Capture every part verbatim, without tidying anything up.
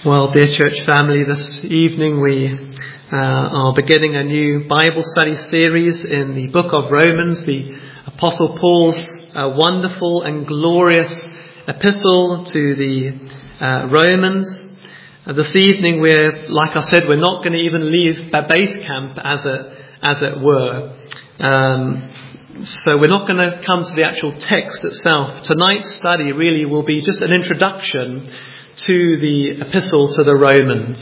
Well, dear church family, this evening we uh, are beginning a new Bible study series in the book of Romans, the Apostle Paul's uh, wonderful and glorious epistle to the uh, Romans. Uh, this evening we're, like I said, we're not going to even leave base camp as it, as it were. Um, so we're not going to come to the actual text itself. Tonight's study really will be just an introduction to the epistle to the Romans.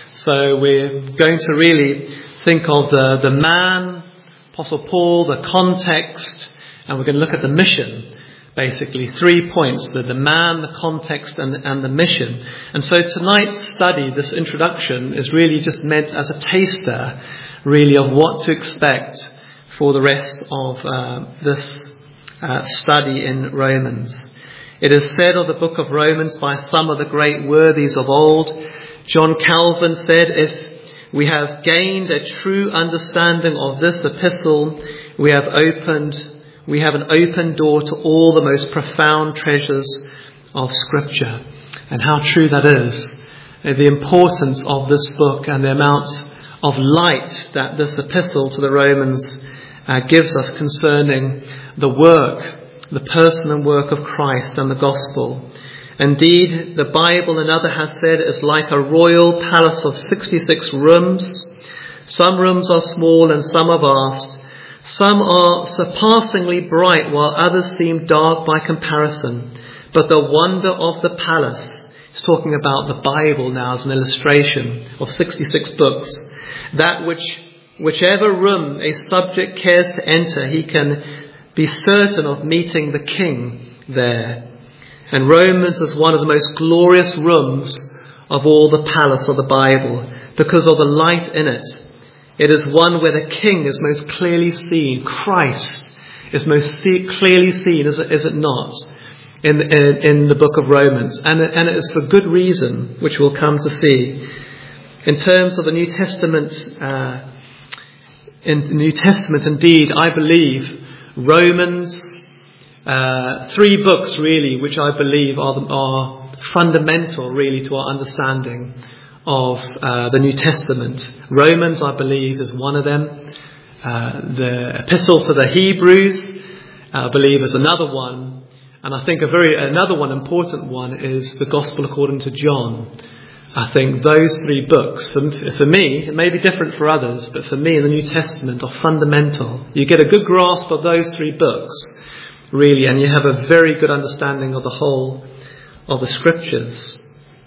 So we're going to really think of the, the man, Apostle Paul, the context, and we're going to look at the mission. Basically, three points: the, the man, the context, and, and the mission. And so tonight's study, this introduction, is really just meant as a taster, really, of what to expect for the rest of uh, this uh, study in Romans. It is said of the book of Romans by some of the great worthies of old. John Calvin said, "If we have gained a true understanding of this epistle, we have opened, we have an open door to all the most profound treasures of Scripture." And how true that is. The importance of this book and the amount of light that this epistle to the Romans uh, gives us concerning the work, the person and work of Christ and the gospel. Indeed, the Bible, another has said, is like a royal palace of sixty-six rooms. Some rooms are small and some are vast. Some are surpassingly bright, while others seem dark by comparison. But the wonder of the palace, he's talking about the Bible now as an illustration of sixty-six books, that which, whichever room a subject cares to enter, he can be certain of meeting the King there. And Romans is one of the most glorious rooms of all the palace of the Bible because of the light in it. It is one where the King is most clearly seen. Christ is most clearly seen, is it, is it not, in, in, in the book of Romans. And, and it is for good reason, which we'll come to see. In terms of the New Testament, uh, in the New Testament, indeed, I believe Romans, uh, three books really, which I believe are, are fundamental really to our understanding of uh, the New Testament. Romans, I believe, is one of them. Uh, the Epistle to the Hebrews, I believe, is another one. And I think a very another one, important one, is the Gospel according to John. I think those three books, for, for me, it may be different for others, but for me in the New Testament are fundamental. You get a good grasp of those three books, really, and you have a very good understanding of the whole of the Scriptures.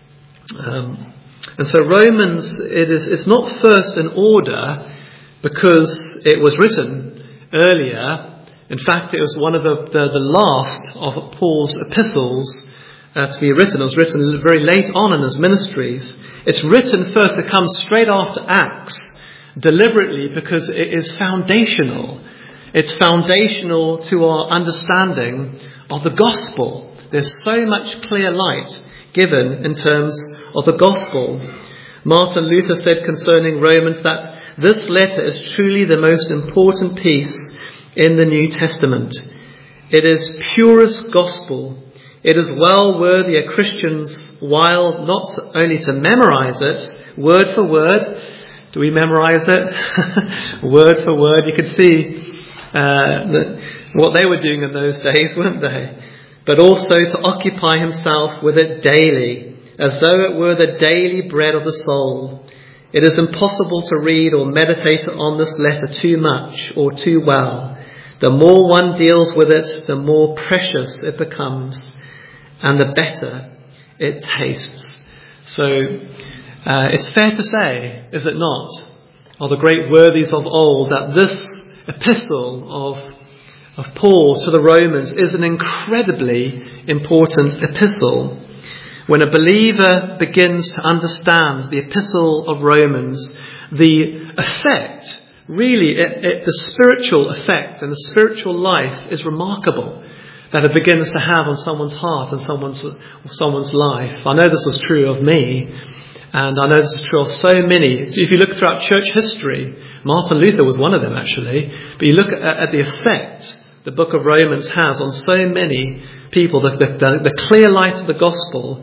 Um, and so Romans, it is it's not first in order because it was written earlier. In fact, it was one of the, the, the last of Paul's epistles Uh, to be written. It was written very late on in his ministries. It's written first, it comes straight after Acts, deliberately, because it is foundational. It's foundational to our understanding of the gospel. There's so much clear light given in terms of the gospel. Martin Luther said concerning Romans that this letter is truly the most important piece in the New Testament. It is purest gospel. It is well worthy a Christian's while not only to memorize it word for word. Do we memorize it? Word for word. You could see uh, that what they were doing in those days, weren't they? But also to occupy himself with it daily, as though it were the daily bread of the soul. It is impossible to read or meditate on this letter too much or too well. The more one deals with it, the more precious it becomes, and the better it tastes. So uh, it's fair to say, is it not, of the great worthies of old, that this epistle of, of Paul to the Romans is an incredibly important epistle. When a believer begins to understand the epistle of Romans, the effect, really, it, it, the spiritual effect and the spiritual life is remarkable that it begins to have on someone's heart and someone's someone's life. I know this is true of me, and I know this is true of so many. If you look throughout church history, Martin Luther was one of them actually, but you look at, at the effect the book of Romans has on so many people, the, the, the clear light of the gospel,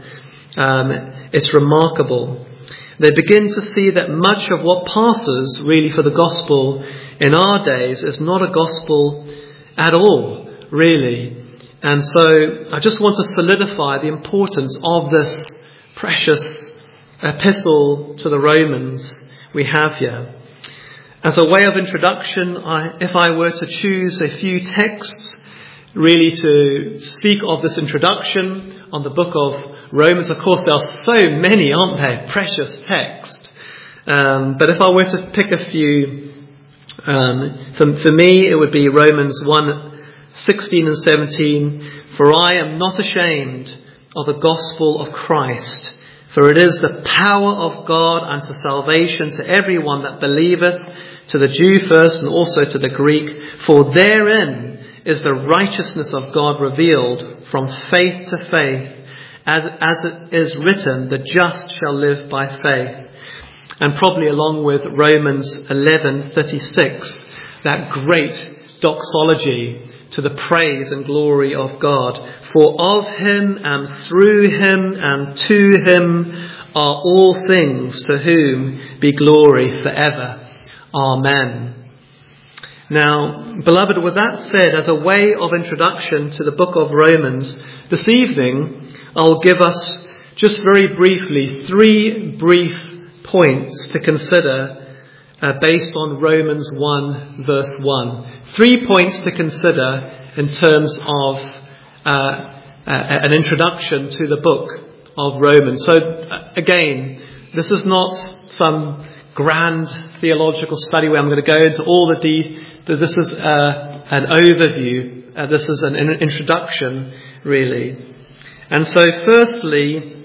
Um, it's remarkable. They begin to see that much of what passes really for the gospel in our days is not a gospel at all, really. And so I just want to solidify the importance of this precious epistle to the Romans we have here. As a way of introduction, I, if I were to choose a few texts really to speak of this introduction on the book of Romans, of course there are so many, aren't there, precious texts. Um, but if I were to pick a few, um, for, for me it would be Romans one, sixteen and seventeen. For I am not ashamed of the gospel of Christ, for it is the power of God unto salvation to everyone that believeth, to the Jew first and also to the Greek. For therein is the righteousness of God revealed from faith to faith, as, as it is written, the just shall live by faith. And probably along with Romans eleven thirty-six, that great doxology to the praise and glory of God. For of him and through him and to him are all things, to whom be glory forever. Amen. Now, beloved, with that said, as a way of introduction to the book of Romans, this evening I'll give us just very briefly three brief points to consider uh, based on Romans one verse one. Three points to consider in terms of uh, uh, an introduction to the book of Romans. So uh, again, this is not some grand theological study where I'm going to go into all the details. This is uh, an overview. Uh, this is an introduction, really. And so firstly,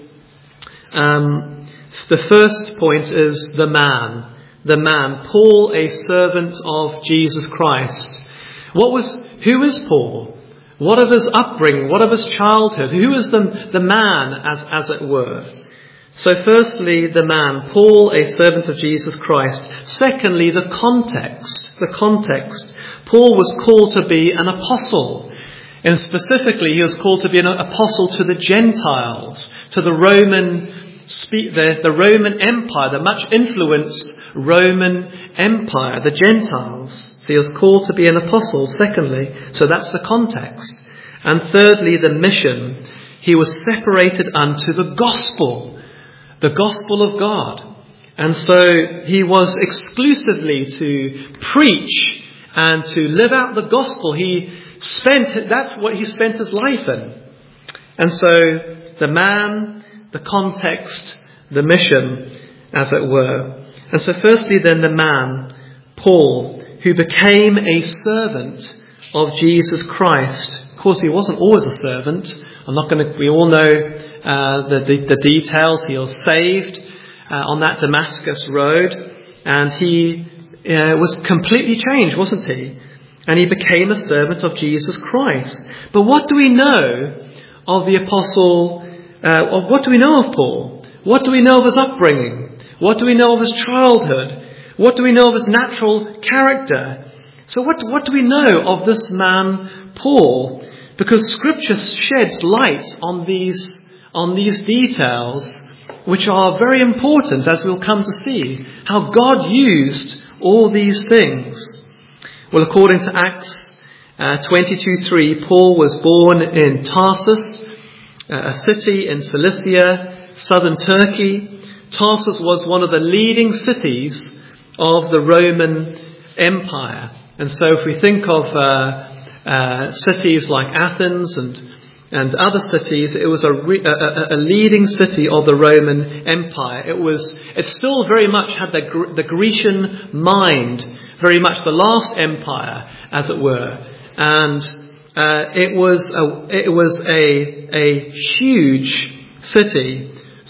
um, the first point is the man. The man. Paul, a servant of Jesus Christ. What was, who is Paul? What of his upbringing? What of his childhood? Who is the, the man, as, as it were? So firstly, the man, Paul, a servant of Jesus Christ. Secondly, the context. The context. Paul was called to be an apostle. And specifically, he was called to be an apostle to the Gentiles, to the Roman the, the Roman Empire, the much influenced Roman Empire, the Gentiles. So he was called to be an apostle, secondly. So that's the context. And thirdly, the mission. He was separated unto the gospel. The gospel of God. And so he was exclusively to preach and to live out the gospel. He spent, that's what he spent his life in. And so the man, the context, the mission, as it were. And so firstly then the man, Paul, who became a servant of Jesus Christ. Of course, he wasn't always a servant. I'm not going to, we all know uh, the, the, the details. He was saved uh, on that Damascus road, and he uh, was completely changed, wasn't he? And he became a servant of Jesus Christ. But what do we know of the apostle, uh, of what do we know of Paul? What do we know of his upbringing? What do we know of his childhood? What do we know of his natural character? So what, what do we know of this man, Paul? Because Scripture sheds light on these, on these details, which are very important, as we'll come to see, how God used all these things. Well, according to Acts uh, twenty-two three, Paul was born in Tarsus, uh, a city in Cilicia, southern Turkey. Tarsus was one of the leading cities of the Roman Empire. And so if we think of uh, uh, cities like Athens and and other cities, it was a, re- a, a leading city of the Roman Empire. It was, it still very much had the, the Grecian mind, very much the last empire, as it were. And uh, it was a, it was a, a huge city.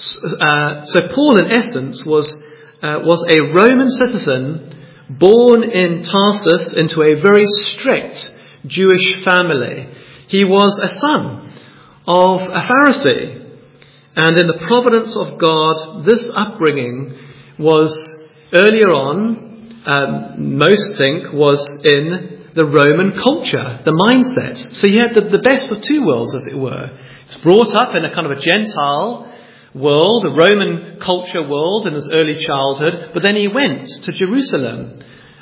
Uh, so Paul, in essence, was uh, was a Roman citizen born in Tarsus into a very strict Jewish family. He was a son of a Pharisee. And in the providence of God, this upbringing was earlier on, um, most think, was in the Roman culture, the mindset. So you had the, the best of two worlds, as it were. It's brought up in a kind of a Gentile world, a Roman culture world in his early childhood, but then he went to Jerusalem,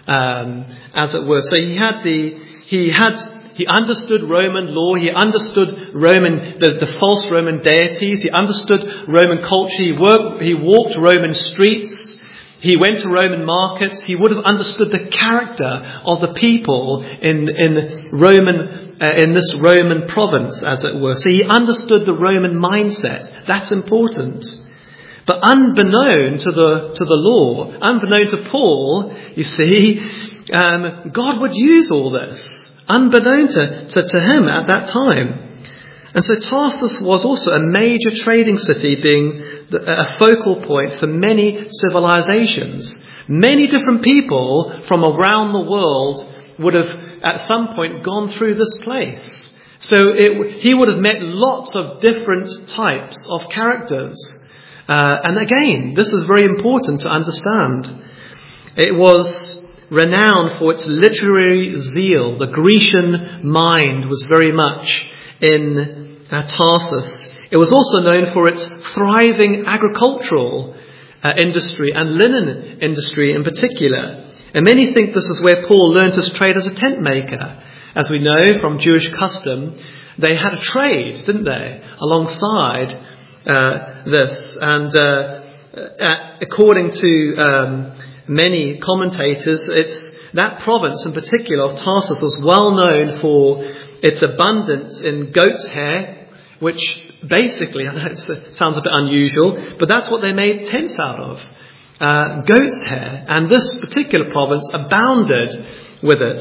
um, as it were. So he had the, he had, he understood Roman law, he understood Roman, the, the false Roman deities, he understood Roman culture, he worked, he walked Roman streets, he went to Roman markets, he would have understood the character of the people in, in Roman, uh, in this Roman province, as it were. So he understood the Roman mindset. That's important. But unbeknown to the, to the law, unbeknown to Paul, you see, um, God would use all this, unbeknown to, to, to him at that time. And so Tarsus was also a major trading city, being a focal point for many civilizations. Many different people from around the world would have at some point gone through this place. So it, he would have met lots of different types of characters. Uh, and again, this is very important to understand. It was renowned for its literary zeal. The Grecian mind was very much in uh, Tarsus. It was also known for its thriving agricultural uh, industry and linen industry in particular. And many think this is where Paul learned his trade as a tent maker. As we know from Jewish custom, they had a trade, didn't they, alongside uh, this. And uh, uh, according to um, many commentators, it's that province in particular of Tarsus was well known for its abundance in goat's hair, which basically, I know it sounds a bit unusual, but that's what they made tents out of. Uh, goat's hair. And this particular province abounded with it.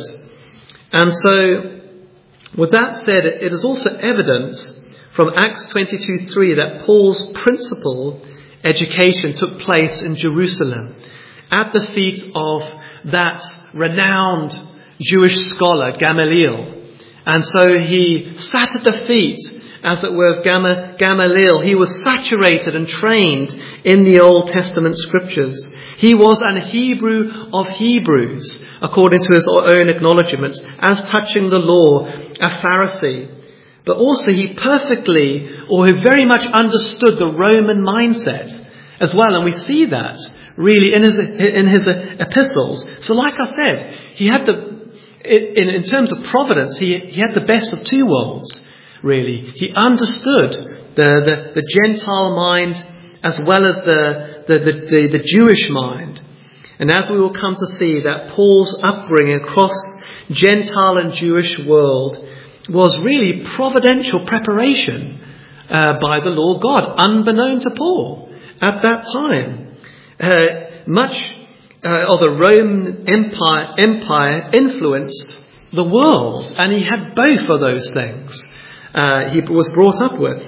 And so, with that said, it is also evident from Acts twenty-two three that Paul's principal education took place in Jerusalem, at the feet of that renowned Jewish scholar, Gamaliel. And so he sat at the feet, as it were, of Gamaliel. He was saturated and trained in the Old Testament scriptures. He was an Hebrew of Hebrews, according to his own acknowledgments, as touching the law, a Pharisee. But also he perfectly, or he very much understood the Roman mindset as well. And we see that really in his, in his epistles. So like I said, he had the, in, in terms of providence, he, he had the best of two worlds. Really, he understood the, the, the Gentile mind as well as the, the, the, the, the Jewish mind. And as we will come to see, that Paul's upbringing across Gentile and Jewish world was really providential preparation uh, by the Lord God, unbeknown to Paul at that time. Uh, much uh, of the Roman Empire, Empire influenced the world, and he had both of those things. Uh, he was brought up with.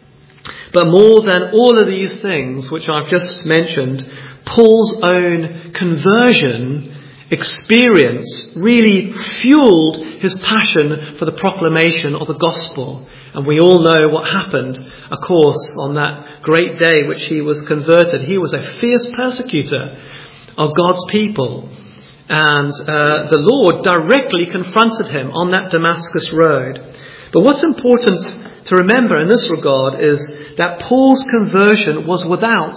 But more than all of these things which I've just mentioned, Paul's own conversion experience really fueled his passion for the proclamation of the gospel. And we all know what happened, of course, on that great day which he was converted. He was a fierce persecutor of God's people. And uh, the Lord directly confronted him on that Damascus road. But what's important to remember in this regard is that Paul's conversion was without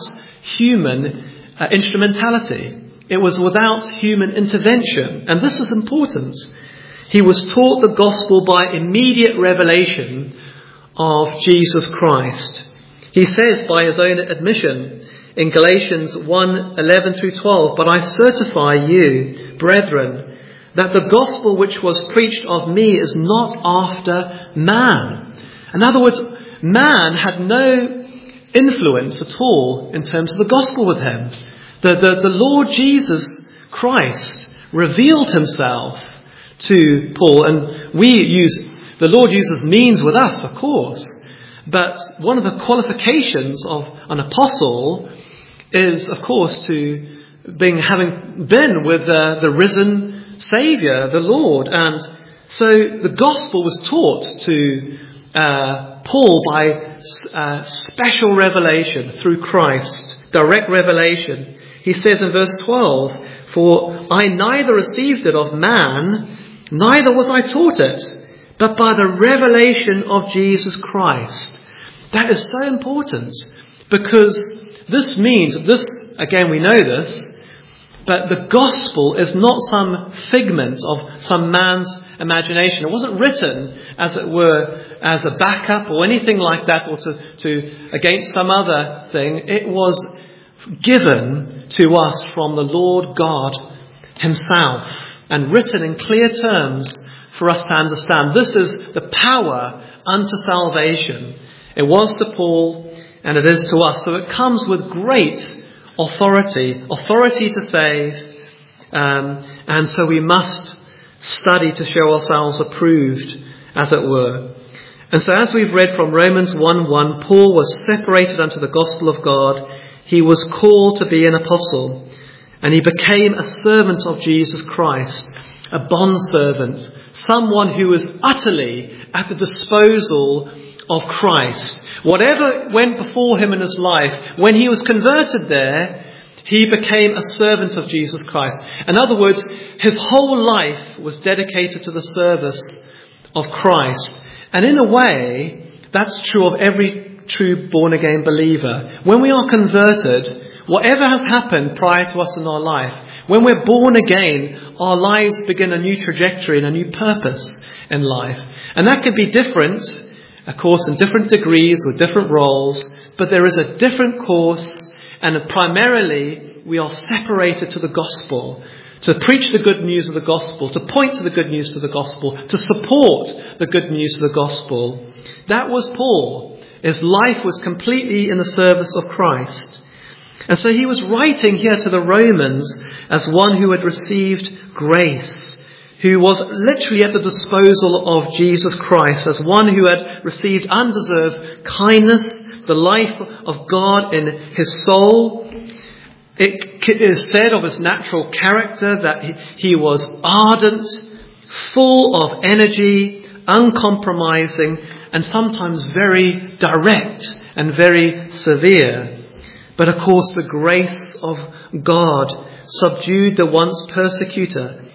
human uh, instrumentality. It was without human intervention. And this is important. He was taught the gospel by immediate revelation of Jesus Christ. He says by his own admission in Galatians one eleven through twelve, "But I certify you, brethren, that the gospel which was preached of me is not after man." In other words, man had no influence at all in terms of the gospel with him. The, the, the Lord Jesus Christ revealed himself to Paul, and we use, the Lord uses means with us, of course, but one of the qualifications of an apostle is, of course, to being, having been with uh, the risen Saviour, the Lord. And so the gospel was taught to uh, Paul by uh, special revelation through Christ, direct revelation. He says in verse twelve, "For I neither received it of man, neither was I taught it, but by the revelation of Jesus Christ." That is so important. Because this means, this, again, we know this, but the gospel is not some figment of some man's imagination. It wasn't written, as it were, as a backup or anything like that, or to, to against some other thing. It was given to us from the Lord God himself and written in clear terms for us to understand. This is the power unto salvation. It was to Paul and it is to us. So it comes with great authority, authority to save. Um, and so we must study to show ourselves approved, as it were. And so as we've read from Romans one one, Paul was separated unto the gospel of God. He was called to be an apostle. And he became a servant of Jesus Christ, a bondservant, someone who was utterly at the disposal of Christ. Whatever went before him in his life, when he was converted there, he became a servant of Jesus Christ. In other words, his whole life was dedicated to the service of Christ. And in a way, that's true of every true born-again believer. When we are converted, whatever has happened prior to us in our life, when we're born again, our lives begin a new trajectory and a new purpose in life. And that could be different, of course, in different degrees with different roles, but there is a different course, and primarily we are separated to the gospel, to preach the good news of the gospel, to point to the good news of the gospel, to support the good news of the gospel. That was Paul. His life was completely in the service of Christ. And so he was writing here to the Romans as one who had received grace, who was literally at the disposal of Jesus Christ, as one who had received undeserved kindness, the life of God in his soul. It is said of his natural character that he was ardent, full of energy, uncompromising, and sometimes very direct and very severe. But of course, the grace of God subdued the once persecutor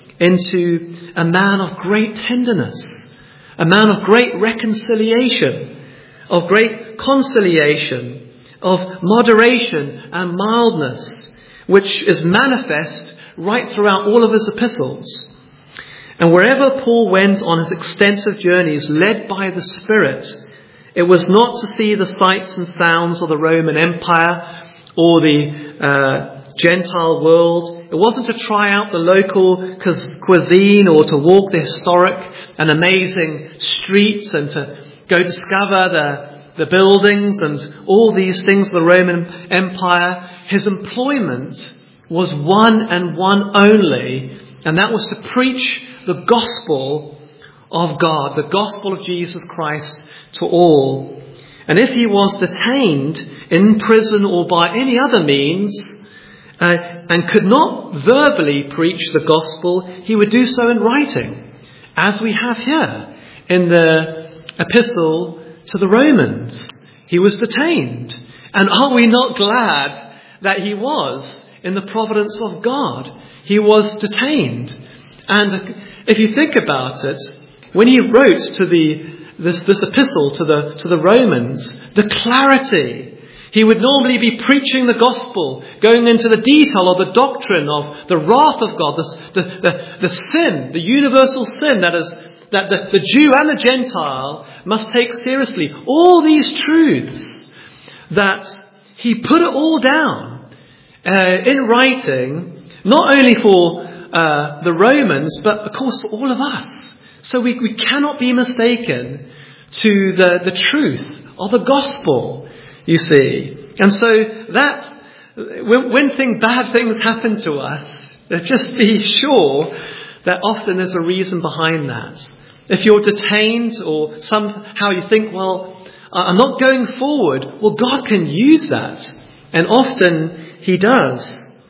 into a man of great tenderness, a man of great reconciliation, of great conciliation, of moderation and mildness, which is manifest right throughout all of his epistles. And wherever Paul went on his extensive journeys, led by the Spirit, it was not to see the sights and sounds of the Roman Empire or the uh, Gentile world. It wasn't to try out the local cuisine or to walk the historic and amazing streets and to go discover the, the buildings and all these things of the Roman Empire. His employment was one and one only, and that was to preach the gospel of God, the gospel of Jesus Christ to all. And if he was detained in prison or by any other means uh, and could not verbally preach the gospel, he would do so in writing, as we have here in the epistle to the Romans. He was detained. And are we not glad that he was in the providence of God? He was detained. And if you think about it, when he wrote to the this this epistle to the to the Romans, the clarity, he would normally be preaching the gospel, going into the detail of the doctrine of the wrath of God, the the the, the sin, the universal sin that is that the, the Jew and the Gentile must take seriously. All these truths that he put it all down uh, in writing, not only for Uh, the Romans, but of course for all of us. So we, we cannot be mistaken to the, the truth of the gospel, you see. And so that's, when, when thing, bad things happen to us, just be sure that often there's a reason behind that. If you're detained or somehow you think, well, I'm not going forward, well, God can use that. And often he does.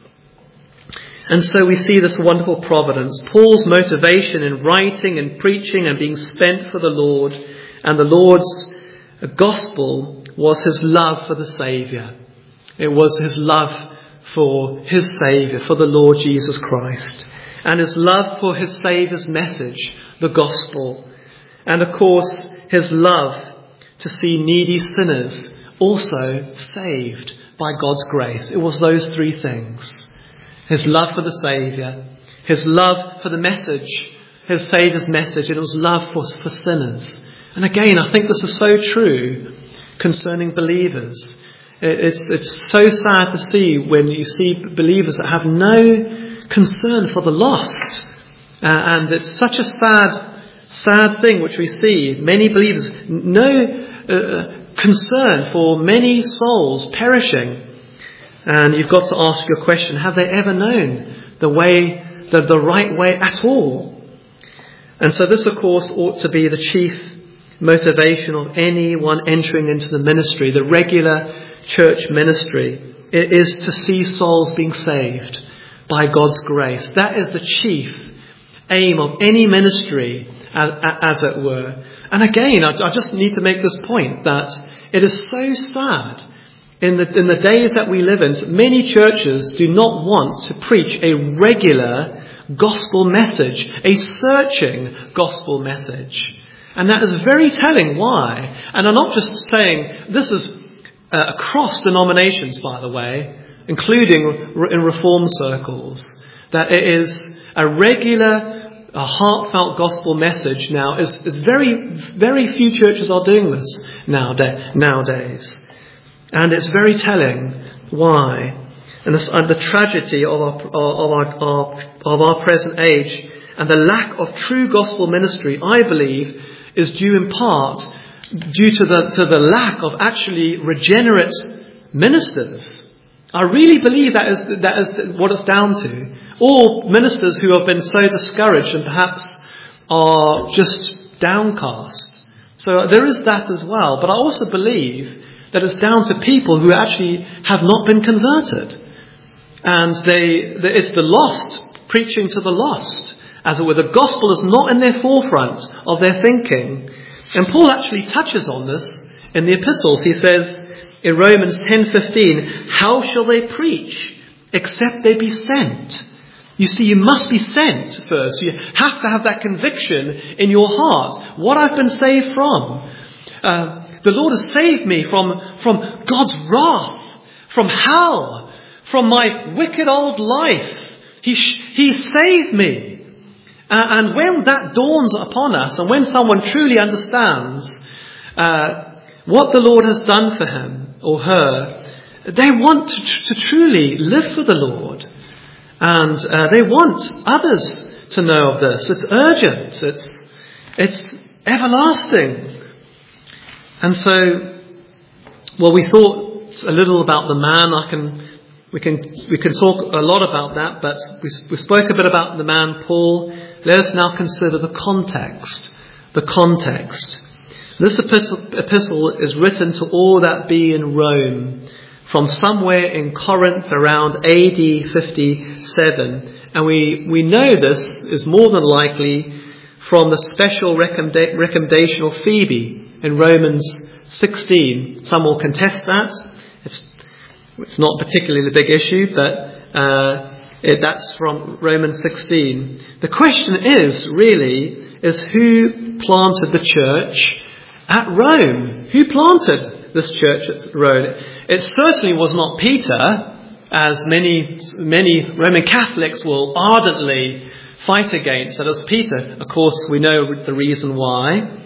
And so we see this wonderful providence. Paul's motivation in writing and preaching and being spent for the Lord and the Lord's gospel was his love for the Saviour. It was his love for his Saviour, for the Lord Jesus Christ. And his love for his Saviour's message, the gospel. And of course, his love to see needy sinners also saved by God's grace. It was those three things. His love for the Saviour, his love for the message, his Saviour's message, and it was love for, for sinners. And again, I think this is so true concerning believers. It's, it's so sad to see when you see believers that have no concern for the lost. Uh, and it's such a sad, sad thing which we see. Many believers, no uh, concern for many souls perishing. And you've got to ask your question, have they ever known the way, the, the right way at all? And so this, of course, ought to be the chief motivation of anyone entering into the ministry, the regular church ministry. It is to see souls being saved by God's grace. That is the chief aim of any ministry, as, as it were. And again, I, I just need to make this point that it is so sad in the, in the days that we live in. Many churches do not want to preach a regular gospel message, a searching gospel message. And that is very telling. Why? And I'm not just saying this is uh, across denominations, by the way, including in reform circles, that it is a regular, a heartfelt gospel message now. Is, is very, very few churches are doing this nowadays. nowadays. And it's very telling. Why? And the, and the tragedy of our, of, our, our, of our present age and the lack of true gospel ministry, I believe, is due in part due to the, to the lack of actually regenerate ministers. I really believe that is, that is what it's down to. All ministers who have been so discouraged and perhaps are just downcast. So there is that as well. But I also believe that it's down to people who actually have not been converted. And they, it's the lost preaching to the lost. As it were, the gospel is not in their forefront of their thinking. And Paul actually touches on this in the epistles. He says in Romans ten fifteen, how shall they preach except they be sent? You see, you must be sent first. You have to have that conviction in your heart. What I've been saved from. Uh, the Lord has saved me from, from God's wrath, from hell, from my wicked old life. He, he saved me. Uh, and when that dawns upon us, and when someone truly understands uh, what the Lord has done for him or her, they want to, to truly live for the Lord. And uh, they want others to know of this. It's urgent. It's, it's everlasting. And so, well, we thought a little about the man. I can, we can, we can talk a lot about that, but we, we spoke a bit about the man, Paul. Let us now consider the context. The context. This epistle, epistle is written to all that be in Rome, from somewhere in Corinth around A D fifty-seven. And we, we know this is more than likely from the special recommenda- recommendation of Phoebe in Romans sixteen. Some will contest that. It's, it's not particularly the big issue, but uh, it, that's from Romans sixteen. The question is, really, is who planted the church at Rome? Who planted this church at Rome? It certainly was not Peter, as many many Roman Catholics will ardently fight against. That was Peter. Of course, we know the reason why.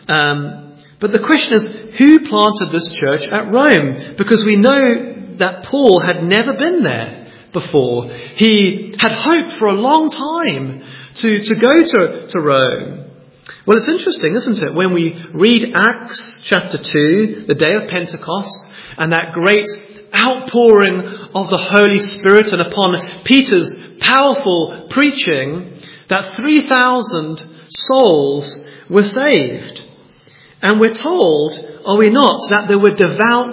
Um, but the question is, who planted this church at Rome? Because we know that Paul had never been there before. He had hoped for a long time to, to go to, to Rome. Well, it's interesting, isn't it? When we read Acts chapter two, the day of Pentecost, and that great outpouring of the Holy Spirit, and upon Peter's powerful preaching, that three thousand souls were saved. And we're told, are we not, that there were devout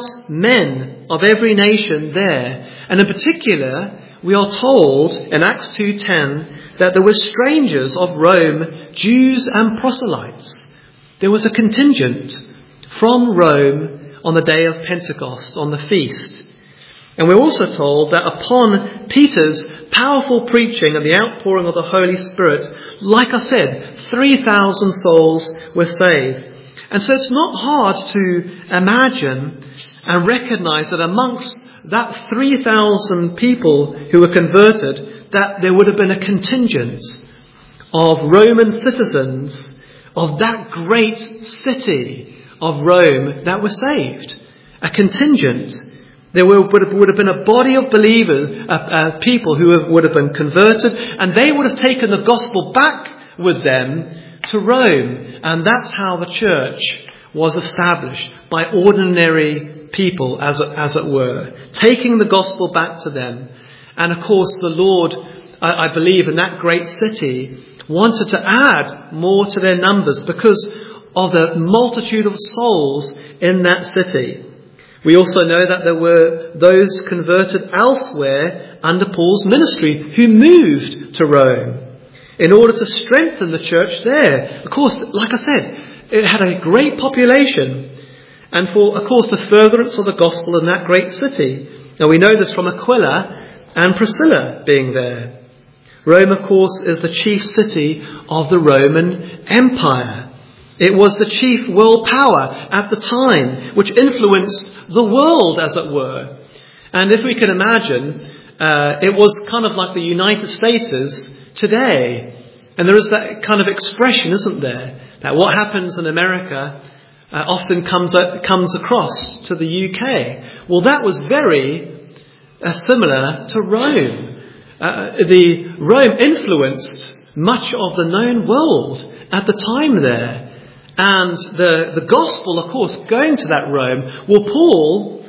men of every nation there. And in particular, we are told in Acts two ten that there were strangers of Rome, Jews and proselytes. There was a contingent from Rome on the day of Pentecost, on the feast. And we're also told that upon Peter's powerful preaching and the outpouring of the Holy Spirit, like I said, three thousand souls were saved. And so it's not hard to imagine and recognized that amongst that three thousand people who were converted, that there would have been a contingent of Roman citizens of that great city of Rome that were saved. A contingent. There were, would, have, would have been a body of believers, uh, uh, people who have, would have been converted, and they would have taken the gospel back with them to Rome. And that's how the church was established, by ordinary people, as, as it were, taking the gospel back to them. And of course, the Lord, I, I believe, in that great city, wanted to add more to their numbers because of the multitude of souls in that city. We also know that there were those converted elsewhere under Paul's ministry who moved to Rome in order to strengthen the church there. Of course, like I said, it had a great population, and for, of course, the furtherance of the gospel in that great city. Now we know this from Aquila and Priscilla being there. Rome, of course, is the chief city of the Roman Empire. It was the chief world power at the time, which influenced the world, as it were. And if we can imagine, uh, it was kind of like the United States is today. And there is that kind of expression, isn't there, that what happens in America uh, often comes uh, comes across to the U K. Well, that was very uh, similar to Rome. Uh, the Rome influenced much of the known world at the time there. And the, the gospel, of course, going to that Rome, well, Paul,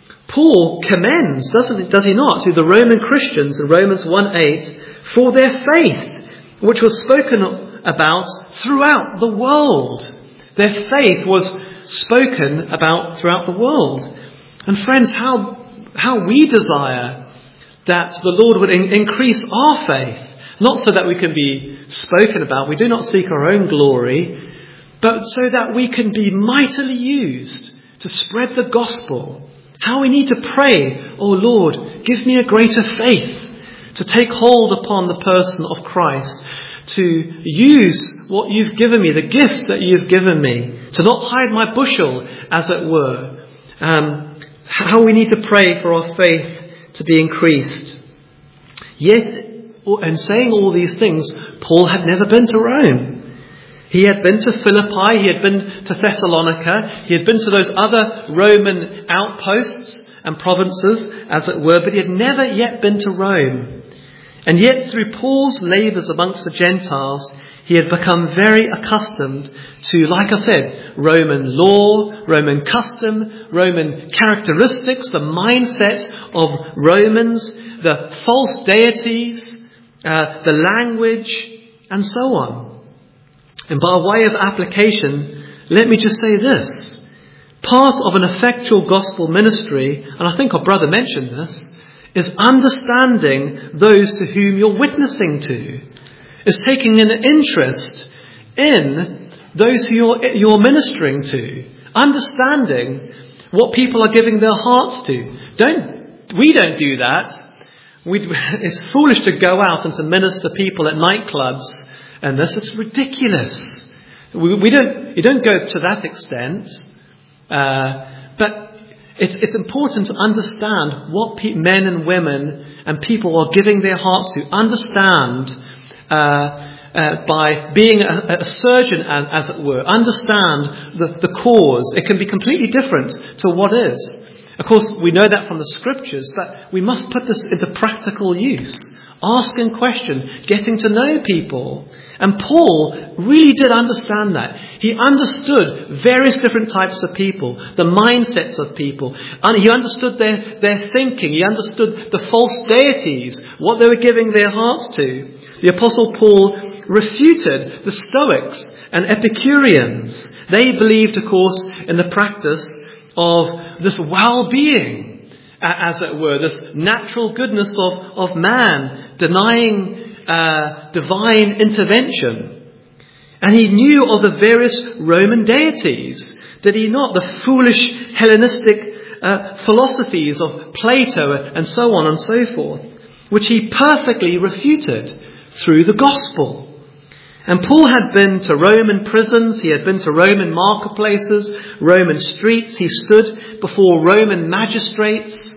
Paul commends, doesn't does he not, to the Roman Christians in Romans one eight for their faith, which was spoken about throughout the world. Their faith was spoken about throughout the world. And friends, how how we desire that the Lord would in, increase our faith, not so that we can be spoken about. We do not seek our own glory, but so that we can be mightily used to spread the gospel. How we need to pray, oh Lord, give me a greater faith to take hold upon the person of Christ, to use what you've given me, the gifts that you've given me, to not hide my bushel, as it were. Um, how we need to pray for our faith to be increased. Yet, in saying all these things, Paul had never been to Rome. He had been to Philippi, he had been to Thessalonica, he had been to those other Roman outposts and provinces, as it were, but he had never yet been to Rome. And yet, through Paul's labours amongst the Gentiles, he had become very accustomed to, like I said, Roman law, Roman custom, Roman characteristics, the mindset of Romans, the false deities, uh, the language, and so on. And by way of application, let me just say this. Part of an effectual gospel ministry, and I think our brother mentioned this, is understanding those to whom you're witnessing to. Is taking an interest in those who you're, you're ministering to. Understanding what people are giving their hearts to. Don't, we don't do that. We, it's foolish to go out and to minister people at nightclubs and this. It's ridiculous. We, we don't, you don't go to that extent. Uh, but it's, it's important to understand what pe- men and women and people are giving their hearts to. Understand Uh, uh, by being a, a surgeon, as, as it were. Understand the, the cause. It can be completely different to what is. Of course, we know that from the scriptures, but we must put this into practical use. Asking questions, getting to know people. And Paul really did understand that. He understood various different types of people, the mindsets of people. And he understood their, their thinking. He understood the false deities, what they were giving their hearts to. The Apostle Paul refuted the Stoics and Epicureans. They believed, of course, in the practice of this well-being, as it were, this natural goodness of, of man, denying uh, divine intervention. And he knew of the various Roman deities, did he not? The foolish Hellenistic uh, philosophies of Plato and so on and so forth, which he perfectly refuted through the gospel. And Paul had been to Roman prisons, he had been to Roman marketplaces, Roman streets, he stood before Roman magistrates.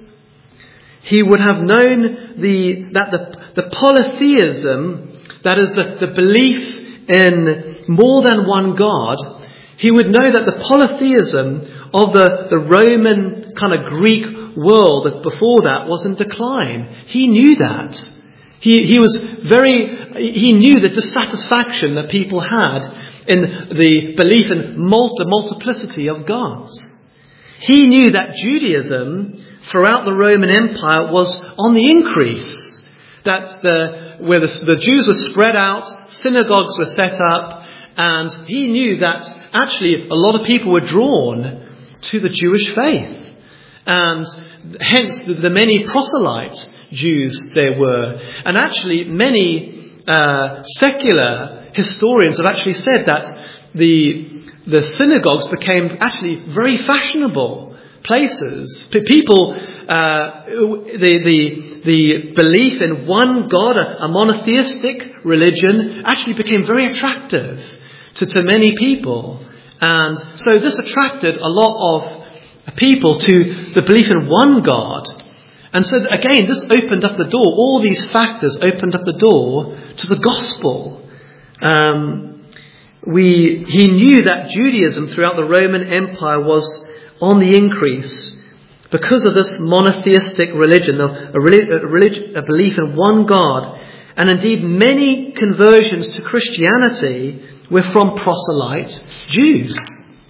He would have known the, that the, the polytheism, that is the, the belief in more than one God, he would know that the polytheism of the, the Roman kind of Greek world before that was in decline. He knew that. He, he was very, he knew the dissatisfaction that people had in the belief in multi, multiplicity of gods. He knew that Judaism throughout the Roman Empire was on the increase. That the, where the, the Jews were spread out, synagogues were set up, and he knew that actually a lot of people were drawn to the Jewish faith. And hence the, the many proselyte Jews there were. And actually many uh, secular historians have actually said that the the synagogues became actually very fashionable places. People, uh, the the the belief in one God, a, a monotheistic religion, actually became very attractive to, to many people. And so this attracted a lot of people to the belief in one God. And so again, this opened up the door. All these factors opened up the door to the gospel. Um, we he knew that Judaism throughout the Roman Empire was on the increase because of this monotheistic religion, a, relig- a, relig- a belief in one God. And indeed, many conversions to Christianity were from proselyte Jews.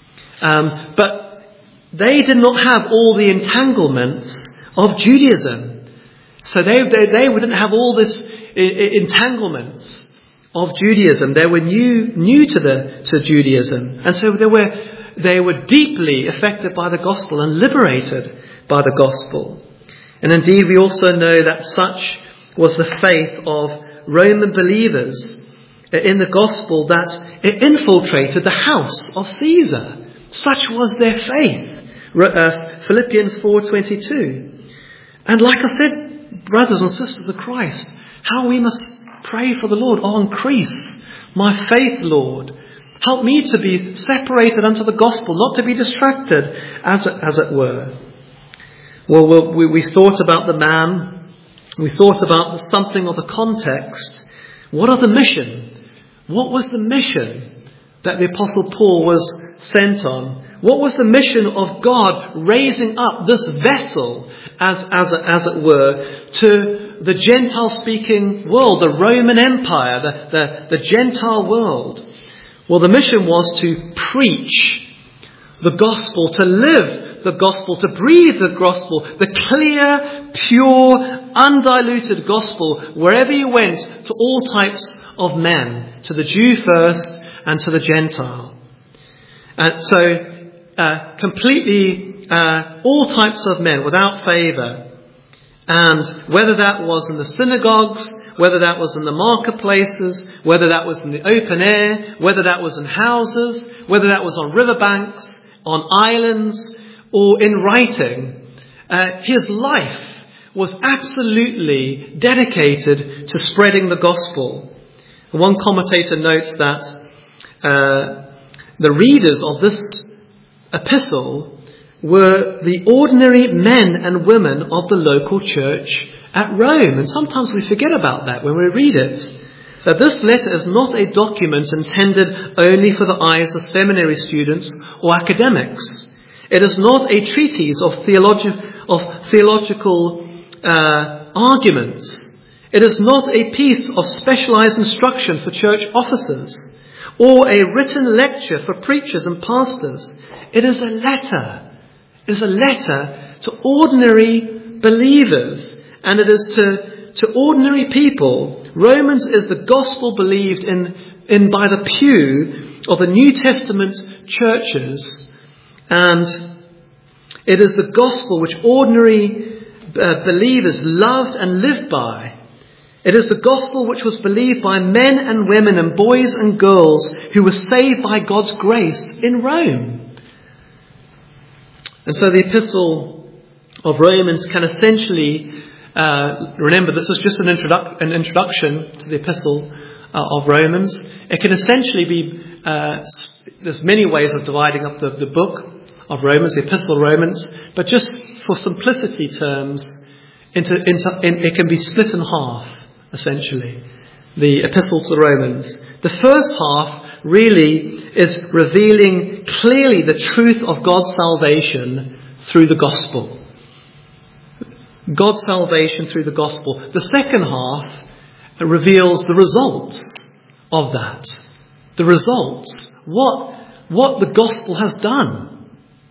Um, but they did not have all the entanglements of Judaism. So they, they, they didn't have all this entanglements of Judaism. They were new, new to the, to Judaism. And so they were, they were deeply affected by the gospel and liberated by the gospel. And indeed, we also know that such was the faith of Roman believers in the gospel that it infiltrated the house of Caesar. Such was their faith. Uh, Philippians four twenty-two. And like I said, brothers and sisters of Christ, how we must pray for the Lord. Oh, increase my faith, Lord. Help me to be separated unto the gospel, not to be distracted, as it, as it were. Well, we, we thought about the man. We thought about something of the context. What are the mission? What was the mission that the Apostle Paul was sent on? What was the mission of God raising up this vessel, as, as, as it were, to the Gentile-speaking world, the Roman Empire, the, the, the Gentile world? Well, the mission was to preach the gospel, to live the gospel, to breathe the gospel, the clear, pure, undiluted gospel, wherever you went, to all types of men, to the Jew first and to the Gentile. And so, uh, completely, uh, all types of men without favour. And whether that was in the synagogues, whether that was in the marketplaces, whether that was in the open air, whether that was in houses, whether that was on riverbanks, on islands, or in writing, uh, his life was absolutely dedicated to spreading the gospel. One commentator notes that uh, the readers of this epistle were the ordinary men and women of the local church at Rome. And sometimes we forget about that when we read it. That this letter is not a document intended only for the eyes of seminary students or academics. It is not a treatise of, theologi- of theological uh, arguments. It is not a piece of specialized instruction for church officers or a written lecture for preachers and pastors. It is a letter. It is a letter to ordinary believers, and it is to, to ordinary people. Romans is the gospel believed in, in by the pew of the New Testament churches, and it is the gospel which ordinary uh, believers loved and lived by. It is the gospel which was believed by men and women and boys and girls who were saved by God's grace in Rome. And so the epistle of Romans can essentially, uh, remember this is just an, introdu- an introduction to the epistle uh, of Romans. It can essentially be, uh, there's many ways of dividing up the, the book of Romans, the Epistle of Romans, but just for simplicity terms, into, into, in, it can be split in half, essentially, the Epistle to the Romans. The first half really is revealing clearly the truth of God's salvation through the gospel. God's salvation through the gospel. The second half reveals the results of that. The results. What, what the gospel has done.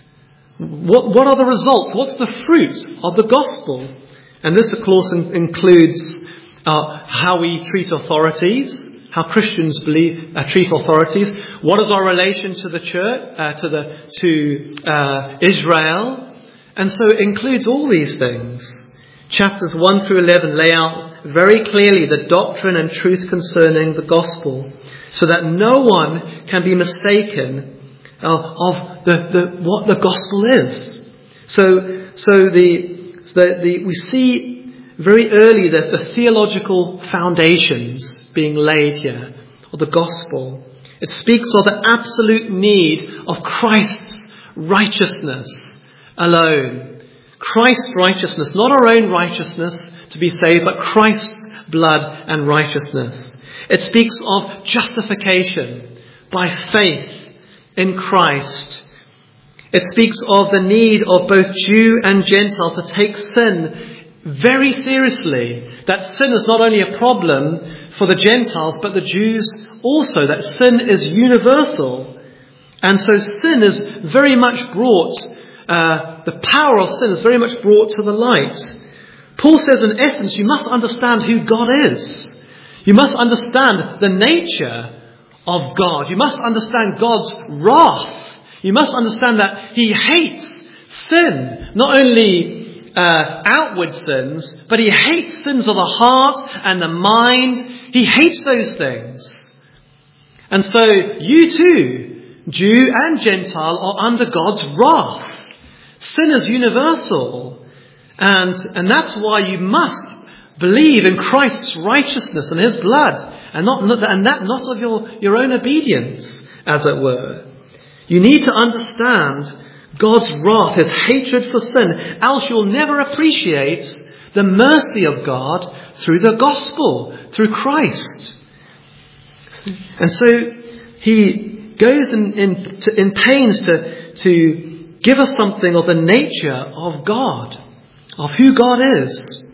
What, what are the results? What's the fruit of the gospel? And this, of course, in, includes uh, how we treat authorities. How Christians believe uh, treat authorities. What is our relation to the church, uh, to the to uh, Israel, and so it includes all these things. Chapters one through eleven lay out very clearly the doctrine and truth concerning the gospel, so that no one can be mistaken uh, of the, the what the gospel is. So so the the, the we see very early that the theological foundations being laid here of the gospel. It speaks of the absolute need of Christ's righteousness alone. Christ's righteousness, not our own righteousness to be saved, but Christ's blood and righteousness. It speaks of justification by faith in Christ. It speaks of the need of both Jew and Gentile to take sin very seriously. That sin is not only a problem for the Gentiles, but the Jews also. That sin is universal. And so sin is very much brought, uh, the power of sin is very much brought to the light. Paul says, in essence, you must understand who God is. You must understand the nature of God. You must understand God's wrath. You must understand that He hates sin, not only Uh, outward sins, but He hates sins of the heart and the mind. He hates those things. And so you too, Jew and Gentile, are under God's wrath. Sin is universal. And, and that's why you must believe in Christ's righteousness and His blood, and not, not and that not of your, your own obedience, as it were. You need to understand God's wrath, His hatred for sin, else you'll never appreciate the mercy of God through the gospel, through Christ. And so He goes in, in, to, in pains to, to give us something of the nature of God, of who God is.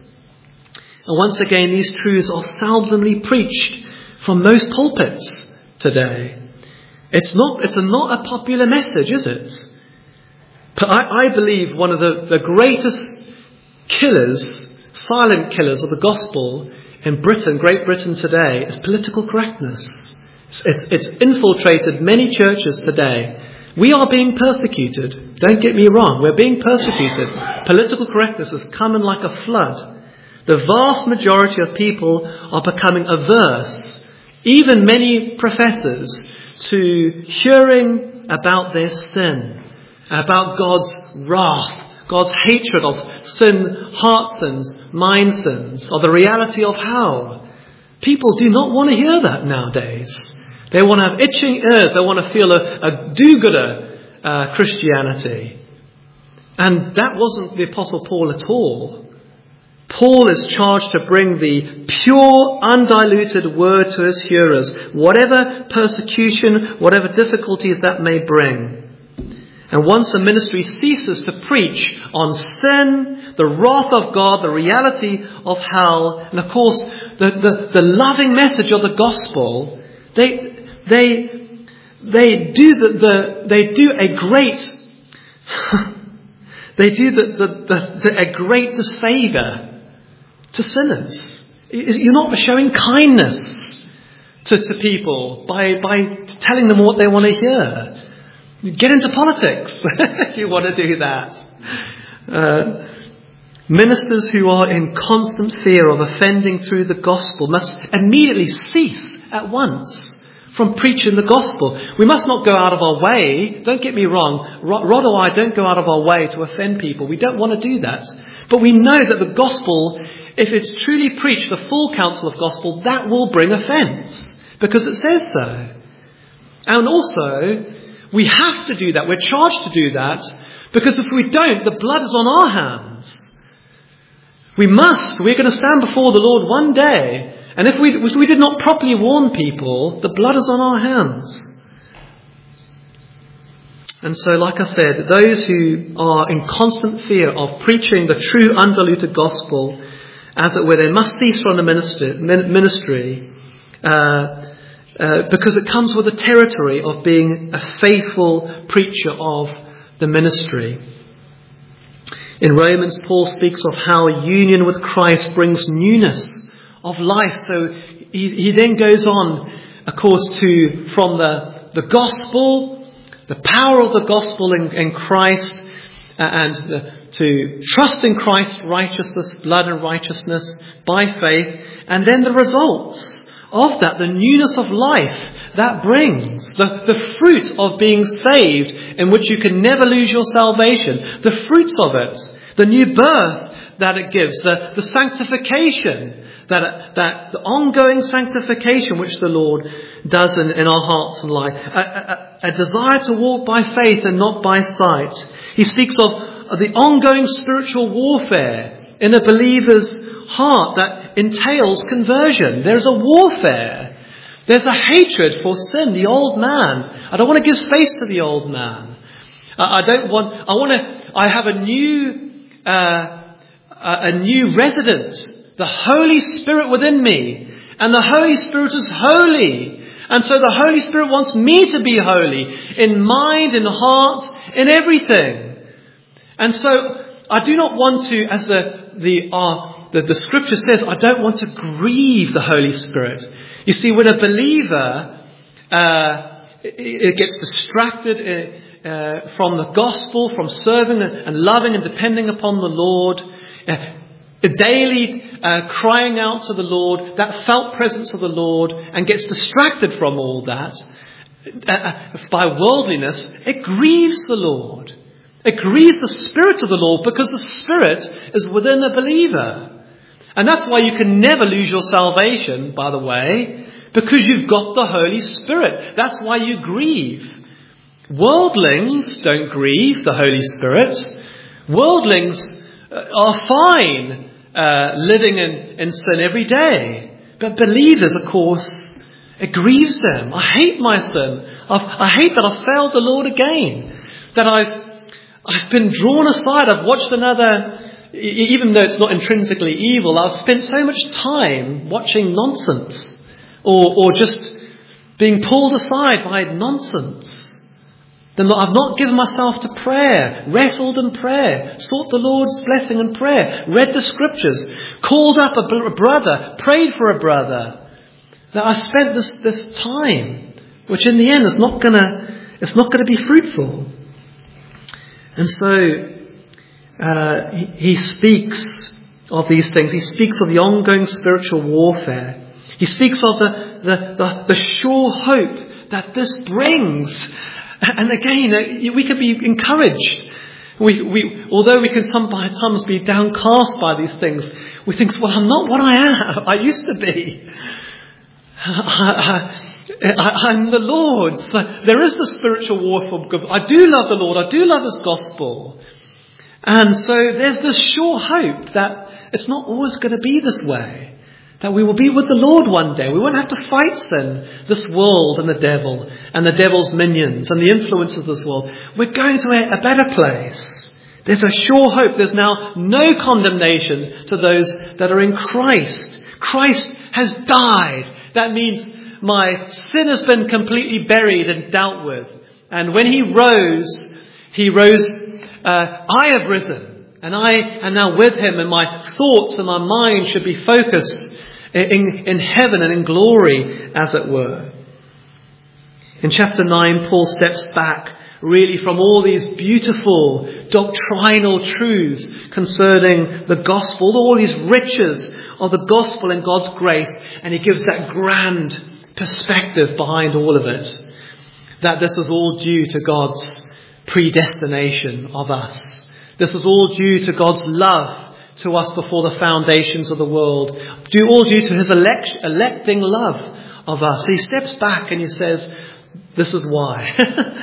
And once again, these truths are seldomly preached from most pulpits today. It's not, it's a, not a popular message, is it? But I, I believe one of the, the greatest killers, silent killers of the gospel in Britain, Great Britain today, is political correctness. It's, it's, it's infiltrated many churches today. We are being persecuted. Don't get me wrong. We're being persecuted. Political correctness has come in like a flood. The vast majority of people are becoming averse, even many professors, to hearing about their sin. About God's wrath, God's hatred of sin, heart sins, mind sins, of the reality of hell. People do not want to hear that nowadays. They want to have itching ears. They want to feel a, a do-gooder uh, Christianity. And that wasn't the Apostle Paul at all. Paul is charged to bring the pure, undiluted word to his hearers, whatever persecution, whatever difficulties that may bring. And once the ministry ceases to preach on sin, the wrath of God, the reality of hell, and of course the, the, the loving message of the gospel, they they they do the, the they do a great they do the, the, the, the a great disfavour to sinners. You're not showing kindness to, to people by by telling them what they want to hear. Get into politics if you want to do that. Uh, ministers who are in constant fear of offending through the gospel must immediately cease at once from preaching the gospel. We must not go out of our way. Don't get me wrong. Rod or I don't go out of our way to offend people. We don't want to do that. But we know that the gospel, if it's truly preached, the full counsel of gospel, that will bring offence. Because it says so. And also, we have to do that. We're charged to do that. Because if we don't, the blood is on our hands. We must. We're going to stand before the Lord one day. And if we, if we did not properly warn people, the blood is on our hands. And so, like I said, those who are in constant fear of preaching the true undiluted gospel, as it were, they must cease from the ministry, ministry uh, uh, because it comes with the territory of being a faithful preacher of the ministry. In Romans, Paul speaks of how union with Christ brings newness of life. So he, he then goes on, of course, to from the, the gospel, the power of the gospel in, in Christ, uh, and the, to trust in Christ's righteousness, blood and righteousness by faith, and then the results of that, the newness of life that brings, the, the fruit of being saved, in which you can never lose your salvation, the fruits of it, the new birth that it gives, the, the sanctification, that, that the ongoing sanctification which the Lord does in, in our hearts and life, a, a, a desire to walk by faith and not by sight. He speaks of the ongoing spiritual warfare in a believer's heart that entails conversion. There's a warfare. There's a hatred for sin, the old man. I don't want to give space to the old man. I, I don't want. I want to. I have a new, uh, a new resident, the Holy Spirit within me, and the Holy Spirit is holy, and so the Holy Spirit wants me to be holy in mind, in heart, in everything. And so I do not want to, as the the uh, the, the Scripture says, I don't want to grieve the Holy Spirit. You see, when a believer uh, it, it gets distracted uh, from the gospel, from serving and loving and depending upon the Lord, uh, daily uh, crying out to the Lord, that felt presence of the Lord, and gets distracted from all that uh, by worldliness, it grieves the Lord. It grieves the Spirit of the Lord, because the Spirit is within a believer. And that's why you can never lose your salvation, by the way, because you've got the Holy Spirit. That's why you grieve. Worldlings don't grieve the Holy Spirit. Worldlings are fine uh, living in, in sin every day. But believers, of course, it grieves them. I hate my sin. I've, I hate that I've failed the Lord again. That I've I've been drawn aside. I've watched another, even though it's not intrinsically evil, I've spent so much time watching nonsense, or or just being pulled aside by nonsense. Then I've not given myself to prayer, wrestled in prayer, sought the Lord's blessing in prayer, read the Scriptures, called up a brother, prayed for a brother. That I spent this this time, which in the end is not gonna it's not gonna be fruitful. And so uh, he, he speaks of these things. He speaks of the ongoing spiritual warfare. He speaks of the, the, the, the sure hope that this brings. And again, we can be encouraged. We, we, although we can sometimes be downcast by these things, we think, well, I'm not what I am. I used to be. I, I, I'm the Lord's. There is the spiritual warfare. I do love the Lord. I do love His gospel. And so there's this sure hope that it's not always going to be this way. That we will be with the Lord one day. We won't have to fight sin, this world and the devil and the devil's minions and the influences of this world. We're going to a, a better place. There's a sure hope. There's now no condemnation to those that are in Christ. Christ has died. That means my sin has been completely buried and dealt with. And when He rose, He rose, uh, I have risen. And I am now with Him, and my thoughts and my mind should be focused in, in heaven and in glory, as it were. In chapter nine, Paul steps back really from all these beautiful doctrinal truths concerning the gospel, all these riches of the gospel and God's grace, and he gives that grand perspective behind all of it. That this was all due to God's predestination of us. This was all due to God's love to us before the foundations of the world. Due, all due to his elect, electing love of us. He steps back and he says, this is why.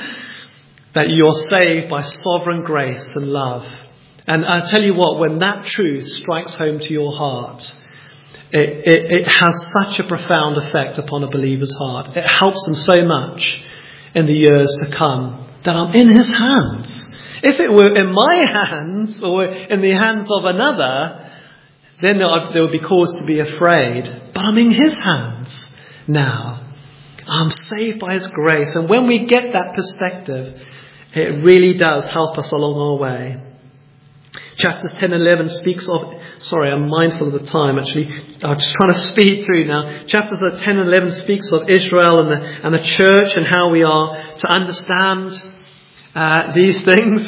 That you're saved by sovereign grace and love. And I tell you what, when that truth strikes home to your heart, it, it, it has such a profound effect upon a believer's heart. It helps them so much in the years to come that I'm in his hands. If it were in my hands or in the hands of another, then there would be cause to be afraid. But I'm in his hands now. I'm saved by his grace. And when we get that perspective, it really does help us along our way. Chapters ten and eleven speaks of... Sorry, I'm mindful of the time actually. I'm just trying to speed through now. Chapters ten and eleven speaks of Israel and the, and the church and how we are to understand uh, these things.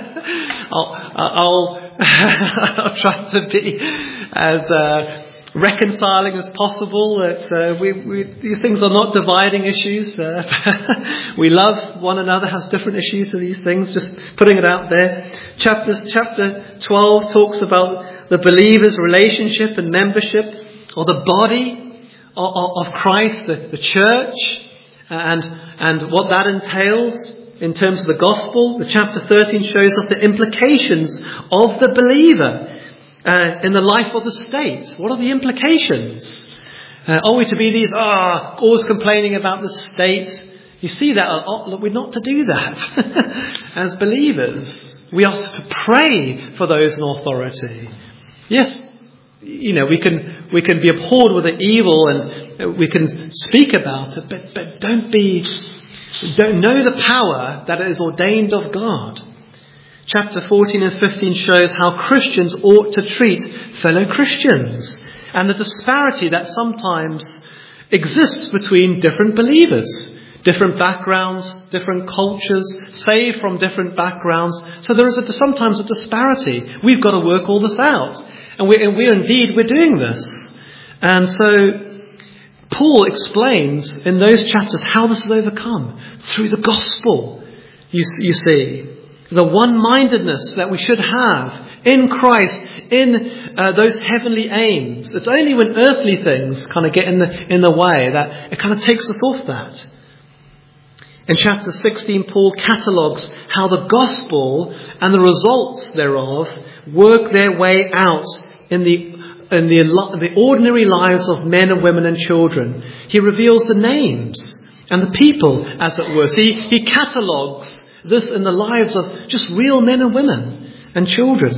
I'll, I'll, I'll try to be as uh, reconciling as possible. That uh, we, we, these things are not dividing issues. Uh, we love one another, has different issues to these things. Just putting it out there. Chapters, chapter twelve talks about the believer's relationship and membership, or the body of, of Christ, the, the church, and and what that entails in terms of the gospel. The chapter thirteen shows us the implications of the believer Uh, in the life of the state. What are the implications? Uh, are we to be these, ah, oh, always complaining about the state? You see that a lot. We're not to do that. As believers, we are to pray for those in authority. Yes, you know, we can we can be abhorred with the evil and we can speak about it, but but don't be, don't know the power that is ordained of God. Chapter fourteen and fifteen shows how Christians ought to treat fellow Christians and the disparity that sometimes exists between different believers, different backgrounds, different cultures, saved from different backgrounds. So there is a, sometimes a disparity. We've got to work all this out. And we're, and we're indeed, we're doing this. And so Paul explains in those chapters how this is overcome through the gospel, you, you see. The one-mindedness that we should have in Christ, in uh, those heavenly aims. It's only when earthly things kind of get in the in the way that it kind of takes us off that. In chapter sixteen, Paul catalogues how the gospel and the results thereof work their way out in the in the, the ordinary lives of men and women and children. He reveals the names and the people, as it were. So he, he catalogues this in the lives of just real men and women and children.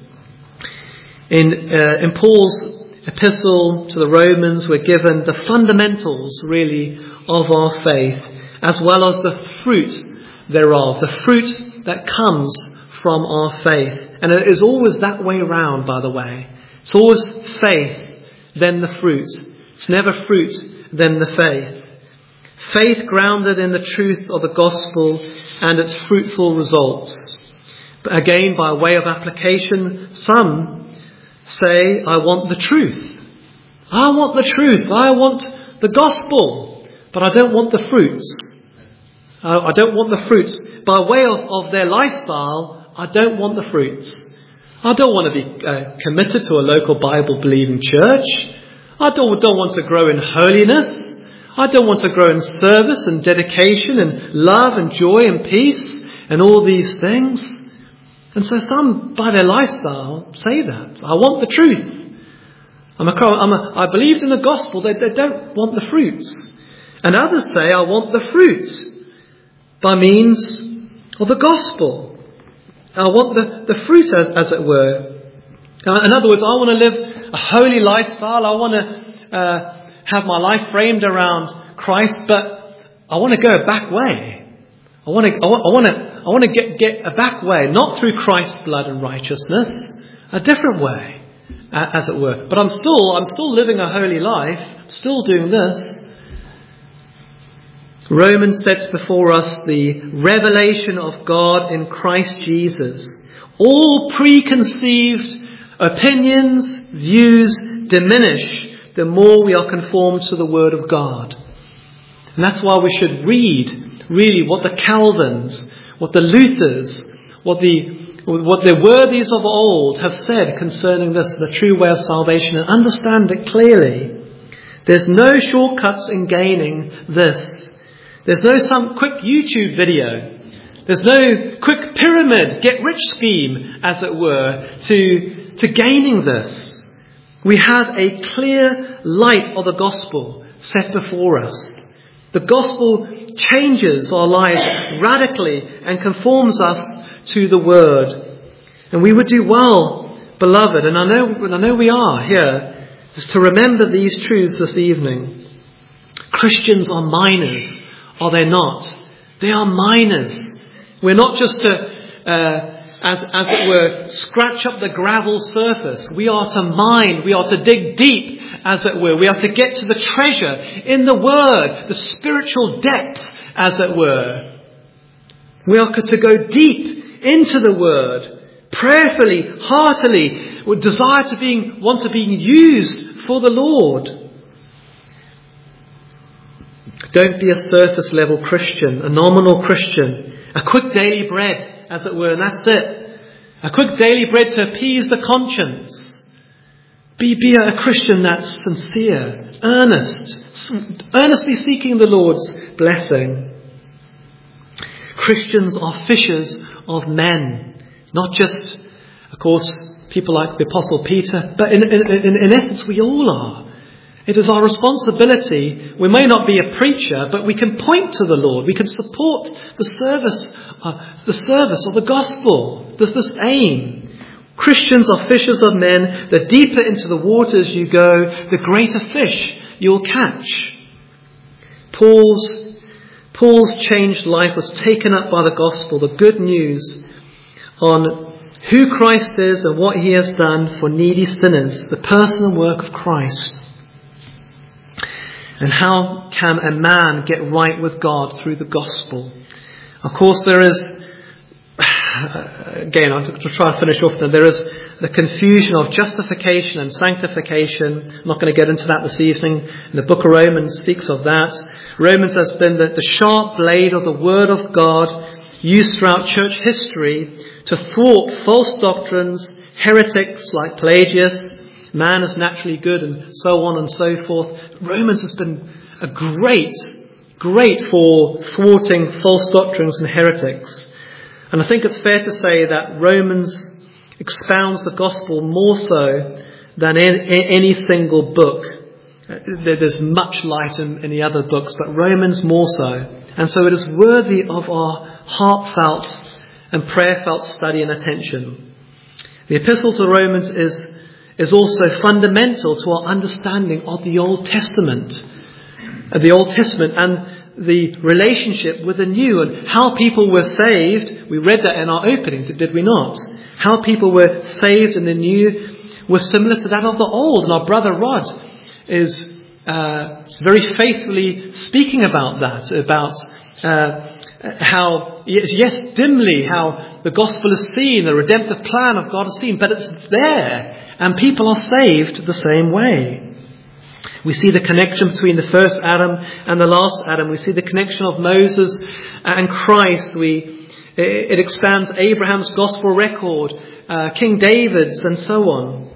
In, uh, in Paul's epistle to the Romans, we're given the fundamentals, really, of our faith, as well as the fruit thereof, the fruit that comes from our faith. And it is always that way round, by the way. It's always faith, then the fruit. It's never fruit, then the faith. Faith grounded in the truth of the gospel and its fruitful results. But again, by way of application, some say, I want the truth. I want the truth. I want the gospel. But I don't want the fruits. Uh, I don't want the fruits. By way of, of their lifestyle, I don't want the fruits. I don't want to be uh, committed to a local Bible-believing church. I don't, don't want to grow in holiness. I don't want to grow in service and dedication and love and joy and peace and all these things. And so some, by their lifestyle, say that. I want the truth. I'm a, I'm a, I believed in the gospel. They, they don't want the fruits. And others say, I want the fruit by means of the gospel. I want the, the fruit, as, as it were. Uh, in other words, I want to live a holy lifestyle. I want to uh, have my life framed around Christ, but I want to go a back way. I want to, I want, I want to, I want to get, get a back way, not through Christ's blood and righteousness, a different way, uh, as it were. But I'm still, I'm still living a holy life, still doing this. Romans sets before us the revelation of God in Christ Jesus. All preconceived opinions, views diminish the more we are conformed to the Word of God. And that's why we should read really what the Calvins, what the Luthers, what the what the worthies of old have said concerning this, the true way of salvation, and understand it clearly. There's no shortcuts in gaining this. There's no some quick YouTube video. There's no quick pyramid, get rich scheme, as it were, to, to gaining this. We have a clear light of the gospel set before us. The gospel changes our lives radically and conforms us to the word. And we would do well, beloved, and I know, I know we are here, is to remember these truths this evening. Christians are miners, are they not? They are miners. We're not just to, uh, as, as it were, scratch up the gravel surface. We are to mine. We are to dig deep, as it were. We are to get to the treasure in the word, the spiritual depth, as it were. We are to go deep into the word, prayerfully, heartily, with desire to being, want to be used for the Lord. Don't be a surface level Christian, a nominal Christian, a quick daily bread, as it were, and that's it. A quick daily bread to appease the conscience. Be, be a Christian that's sincere, earnest, earnestly seeking the Lord's blessing. Christians are fishers of men, not just, of course, people like the Apostle Peter, but in, in, in, in essence we all are. It is our responsibility. We may not be a preacher, but we can point to the Lord. We can support the service, uh, the service of the gospel. There's this aim. Christians are fishers of men. The deeper into the waters you go, the greater fish you'll catch. Paul's Paul's changed life was taken up by the gospel, the good news on who Christ is and what he has done for needy sinners, the personal work of Christ. And how can a man get right with God through the gospel? Of course, there is, again, I'll try to finish off there, there is the confusion of justification and sanctification. I'm not going to get into that this evening. The book of Romans speaks of that. Romans has been the, the sharp blade of the word of God used throughout church history to thwart false doctrines, heretics like Pelagius, man is naturally good, and so on and so forth. Romans has been a great, great for thwarting false doctrines and heretics. And I think it's fair to say that Romans expounds the gospel more so than in, in any single book. There's much light in, in the other books, but Romans more so. And so it is worthy of our heartfelt and prayerfelt study and attention. The Epistle to Romans is, is also fundamental to our understanding of the Old Testament. The Old Testament and the relationship with the New, and how people were saved. We read that in our opening, did we not? How people were saved in the New was similar to that of the Old. And our brother Rod is uh, very faithfully speaking about that, about uh, how, yes, dimly, how the gospel is seen, the redemptive plan of God is seen, but it's there, and people are saved the same way. We see the connection between the first Adam and the last Adam. We see the connection of Moses and Christ. We, it expands Abraham's gospel record, uh, King David's, and so on.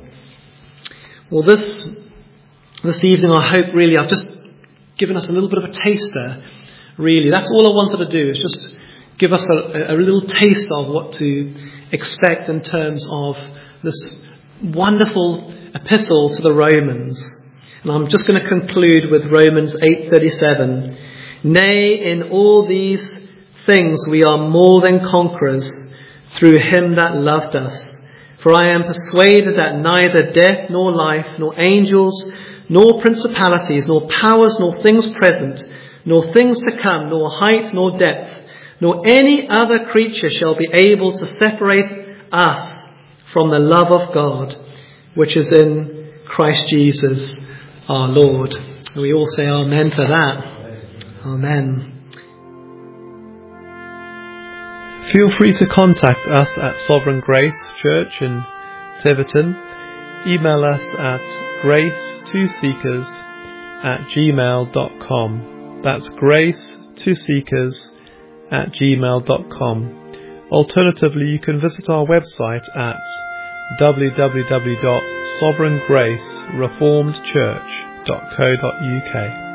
Well, this this evening, I hope really I've just given us a little bit of a taster. Really, that's all I wanted to do, is just give us a, a little taste of what to expect in terms of this wonderful epistle to the Romans. And I'm just going to conclude with Romans eight thirty-seven. Nay, in all these things we are more than conquerors through him that loved us. For I am persuaded that neither death nor life, nor angels, nor principalities, nor powers, nor things present, nor things to come, nor height, nor depth, nor any other creature shall be able to separate us from the love of God, which is in Christ Jesus our Lord. And we all say amen for that. Amen. Feel free to contact us at Sovereign Grace Church in Tiverton. Email us at grace two seekers at gmail dot com. That's grace to seekers at gmail dot com. Alternatively, you can visit our website at w w w dot sovereign grace reformed church dot co dot u k.